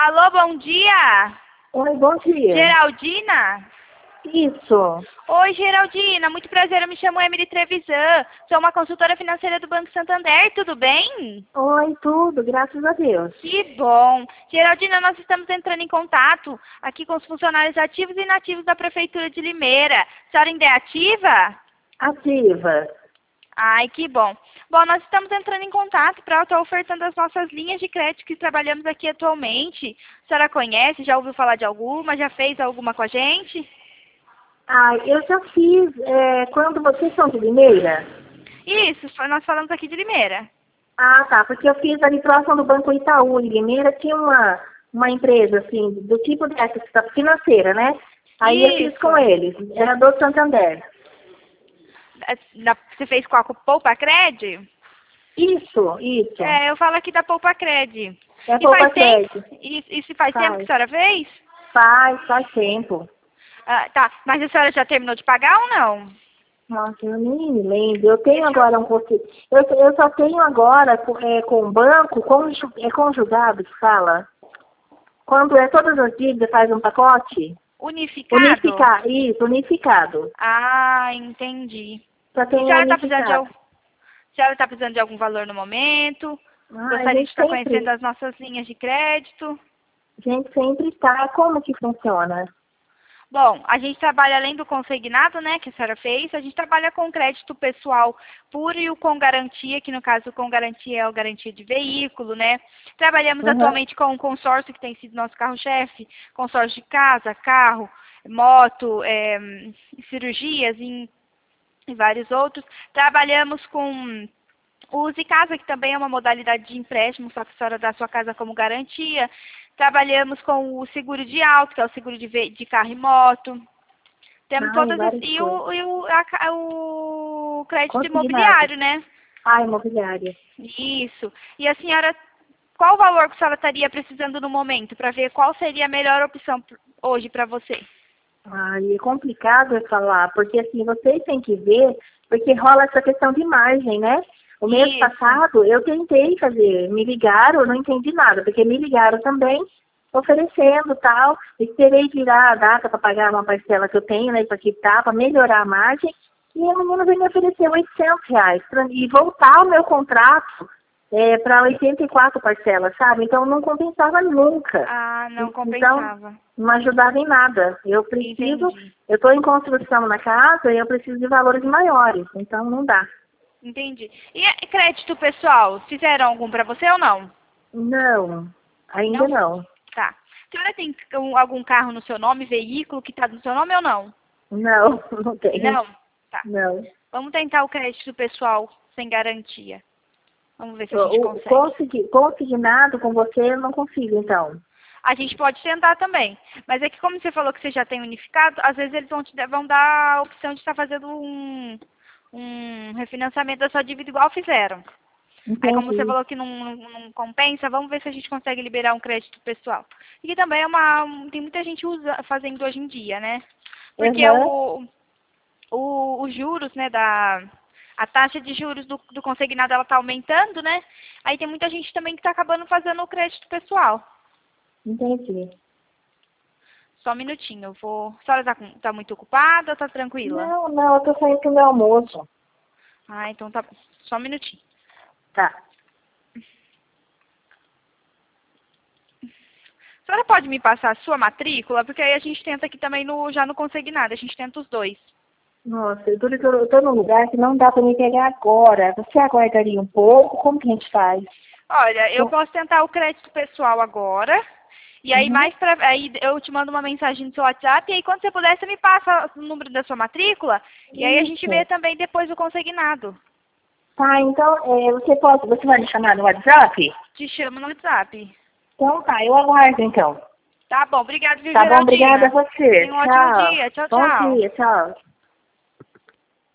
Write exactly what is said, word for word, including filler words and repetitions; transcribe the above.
Alô, bom dia. Oi, bom dia. Geraldina? Isso. Oi, Geraldina. Muito prazer. Eu me chamo Emily Trevisan. Sou uma consultora financeira do Banco Santander. Tudo bem? Oi, tudo, graças a Deus. Que bom. Geraldina, nós estamos entrando em contato aqui com os funcionários ativos e inativos da Prefeitura de Limeira. A senhora ainda é ativa? Ativa. Ai, que bom. Bom, nós estamos entrando em contato para estar ofertando as nossas linhas de crédito que trabalhamos aqui atualmente. A senhora conhece? Já ouviu falar de alguma? Já fez alguma com a gente? Ah, eu já fiz, é, quando vocês são de Limeira? Isso, foi- nós falamos aqui de Limeira. Ah, tá, porque eu fiz ali próximo do Banco Itaú, em Limeira, tinha uma, uma empresa, assim, do tipo dessa, financeira, né? Aí eu fiz Isso. com eles, era do Santander. É, da- Você fez com a Poupa Cred? Isso, isso. É, eu falo aqui da Poupa Cred. É E Poupa faz tempo? Cred. E, e se faz, tempo que a Faz, senhora fez? faz, faz tempo. Ah, tá, mas a senhora já terminou de pagar ou não? Nossa, eu nem me lembro. Eu tenho Deixa eu- agora um conselho. Eu, eu só tenho agora é, com o banco, conju, é conjugado que fala. Quando é todas as dívidas faz um pacote. Unificado? Unificado, isso, unificado. Ah, entendi. Só A tenho senhora está precisando de, unificado. al- a senhora tá precisando de algum valor no momento? Ah, a Gostaria de gente estar conhecendo sempre, as nossas linhas de crédito? a gente sempre está. Como que funciona? Bom, a gente trabalha além do consignado, né, que a senhora fez, a gente trabalha com crédito pessoal puro e o com garantia, que no caso com garantia é a garantia de veículo, né. Trabalhamos Uhum. atualmente com um consórcio que tem sido nosso carro-chefe, consórcio de casa, carro, moto, é, cirurgias e, e vários outros. Trabalhamos com o Use Casa, que também é uma modalidade de empréstimo, só que a senhora dá a sua casa como garantia. Trabalhamos com o seguro de auto, que é o seguro de, ve- de carro e moto. Temos Ai, todas as, várias e coisas. o, e o, a ca- o crédito Consignado. imobiliário, né? Ah, imobiliária. Isso. E a senhora, qual o valor que a senhora estaria precisando no momento, para ver qual seria a melhor opção p- hoje para você? Ai, é complicado eu falar, porque assim, vocês têm que ver, porque rola essa questão de margem, né? O mês Isso. passado eu tentei fazer, me ligaram, eu não entendi nada, porque me ligaram também oferecendo tal, esperei virar a data para pagar uma parcela que eu tenho, né, para quitar, para melhorar a margem, e a menina veio me oferecer oitocentos reais pra, e voltar o meu contrato é, para oitenta e quatro parcelas, sabe? Então não compensava nunca. Ah, não Então, compensava. não ajudava em nada. Eu preciso, Entendi. eu estou em construção na casa e eu preciso de valores maiores, então não dá. Entendi. E a- crédito pessoal, fizeram algum para você ou não? Não, ainda Não? não. Tá. A senhora tem um- algum carro no seu nome, veículo que está no seu nome ou não? Não, não tenho. Não? Tá. Não. Vamos tentar o crédito pessoal sem garantia. Vamos ver se a gente O, o consegue. consegui- consignado com você eu não consigo, então. A gente pode tentar também. Mas é que como você falou que você já tem unificado, às vezes eles vão te dar- vão dar a opção de estar fazendo um, um refinanciamento da sua dívida igual fizeram. Aí como você Entendi. falou que não, não, não compensa, vamos ver se a gente consegue liberar um crédito pessoal. E que também é uma. Tem muita gente usa, fazendo hoje em dia, né? Porque Uhum. o, o, os juros, né, da. A taxa de juros do, do consignado ela tá aumentando, né? Aí tem muita gente também que tá acabando fazendo o crédito pessoal. Entendi. Só um minutinho, eu vou. A senhora tá, com- tá muito ocupada ou tá tranquila? Não, não, eu tô saindo pro meu almoço. Ah, então tá bom. Só um minutinho. Tá. A senhora pode me passar a sua matrícula? Porque aí a gente tenta aqui também no, já no consignado, a gente tenta os dois. Nossa, eu tô, eu tô num lugar que não dá pra me pegar agora. Você aguardaria um pouco? Como que a gente faz? Olha, eu Bom, posso tentar o crédito pessoal agora. E aí uhum. mais pra. Aí eu te mando uma mensagem no seu WhatsApp. E aí quando você puder, você me passa o número da sua matrícula. E aí a gente vê Isso. também depois o consignado. Tá, então, é, você pode, você vai me chamar no WhatsApp? Te chamo no WhatsApp. Então tá, eu aguardo então. Tá bom, obrigada, viu, Tá bom, obrigada a Geraldina? você. Tenha um ótimo Tchau. dia. Tchau, Bom tchau. dia, tchau.